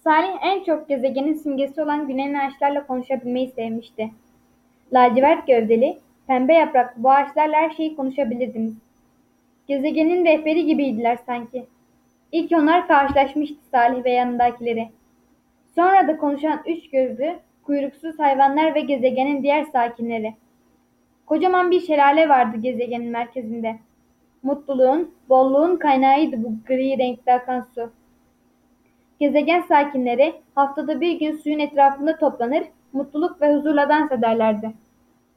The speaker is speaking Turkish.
Salih en çok gezegenin simgesi olan güneyin ağaçlarla konuşabilmeyi sevmişti. Lacivert gövdeli, pembe yapraklı bu ağaçlarla her şeyi konuşabilirdiniz. Gezegenin rehberi gibiydiler sanki. İlk onlar karşılaşmıştı Salih ve yanındakileri. Sonra da konuşan üç gözlü, kuyruksuz hayvanlar ve gezegenin diğer sakinleri. Kocaman bir şelale vardı gezegenin merkezinde. Mutluluğun, bolluğun kaynağıydı bu gri renkli akan su. Gezegen sakinleri haftada bir gün suyun etrafında toplanır, mutluluk ve huzurla dans ederlerdi.